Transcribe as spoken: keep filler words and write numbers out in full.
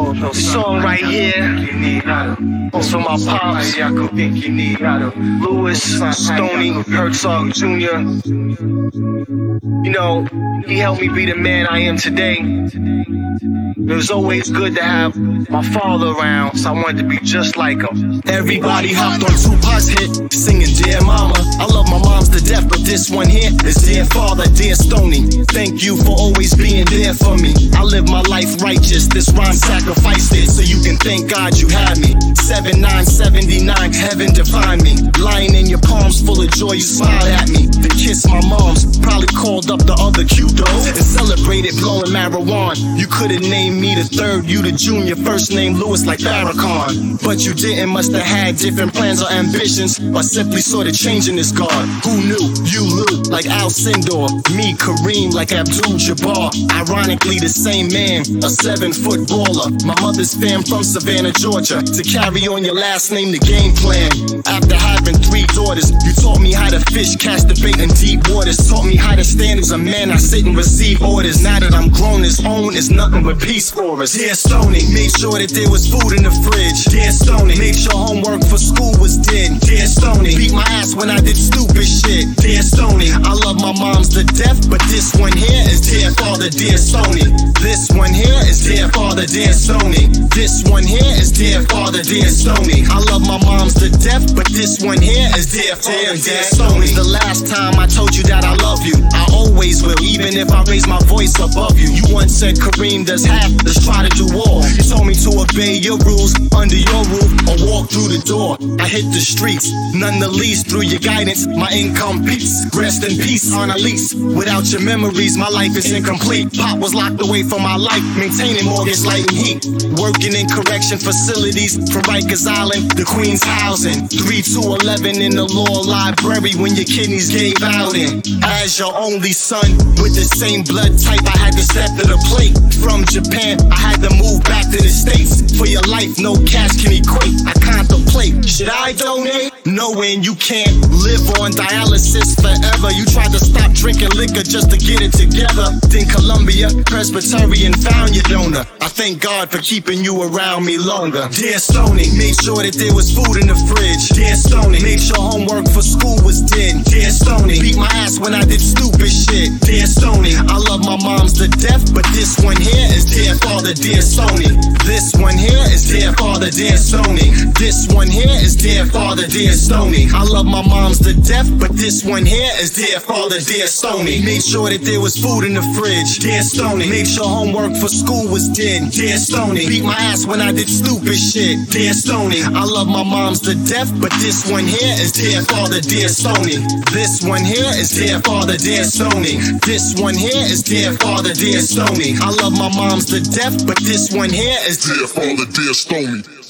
This song right here is for my pops, Louis Stoney Herzog Junior You know, he helped me be the man I am today. It was always good to have my father around, so I wanted to be just like him. Everybody hopped on Tupac's hit, singing Dear Mama. I love my moms to death, but this one here is Dear Father, Dear Stoney. Thank you for always being there for me. I live my life righteous, this rhyme sacrificed it, so you can thank God you had me. seven nine seventy-nine, heaven define me. Lying in your palms full of joy, you smiled at me. To kiss my moms, probably called up the other cute dogs and celebrated blowing marijuana. You could've named me the third, you the junior, first name Louis like Farrakhan. But you didn't, must have had different plans or ambitions, or simply saw the change in this God. Who knew? You Lou, like Al Sindor. Me, Kareem, like Abdul Jabbar. Ironically the same man, a seven foot baller. My mother's fam from Savannah, Georgia. To carry on your last name, the game plan. After having three daughters, you taught me how to fish, cast the bait in deep waters. Taught me how to stand as a man, I sit and receive orders. Now that I'm grown, his own is nothing but peace for us. Dear Stoney, made sure that there was food in the fridge. Dear Stoney, made sure homework for school was did. Dear Stoney, beat my ass when I did stupid shit. Dear Stoney, I love my moms to death, but this one here is Dear Father, Dear Stoney. This one here is Dear Father, Dear Stoney. This one here is Dear Father, Dear Stoney. I love my moms to death, but this one here is Dear Father, Dear Stoney. The last time I told you that I love you, I always will, even if I raise my voice above you. You once said, Kareem does half, let's try to do all. You told me to obey your rules under your roof or walk through the door. I hit the streets, none the least. Through your guidance, my income peaks. Rest in peace on a lease. Without your memories, my life is incomplete. Pop was locked away from my life, maintaining mortgage, light and heat. Working in correction facilities from Rikers Island to Queens housing. three to eleven in the law library when your kidneys gave out in. As your only son with the same blood type, I had to step to the plate. From Japan, I had to move back to the States. For your life, no cash can equate. I contemplate, should I donate? Knowing you can't live on dialysis forever. You tried to stop drinking liquor just to get it together. Then Columbia Presbyterian found your donor. I thank God for keeping you around me longer. Dear Stoney, made sure that there was food in the fridge. Dear Stoney, made sure homework for school was did. Dear Stoney, beat my ass when I did stupid shit. Dear Stoney, I love my moms to death, but this one here is Dear Father, Dear Stoney. This one here is Dear Father, Dear Stoney. This one here is Dear Father, Dear Stoney. I love my moms to death, but this one here is Dear Father, Dear Stoney. Made sure that there was food in the fridge. Dear Stoney, made sure homework for school was did. Dear Stoney, beat my ass when I did stupid shit. Dear Stoney, I love my moms to death, but this one here is Dear Father, Dear Stoney. This one here is Dear Father, Dear Stoney. This one here is Dear Father, Dear Stoney. I love my moms to death, but this one here is Dear Father, Dear Stoney.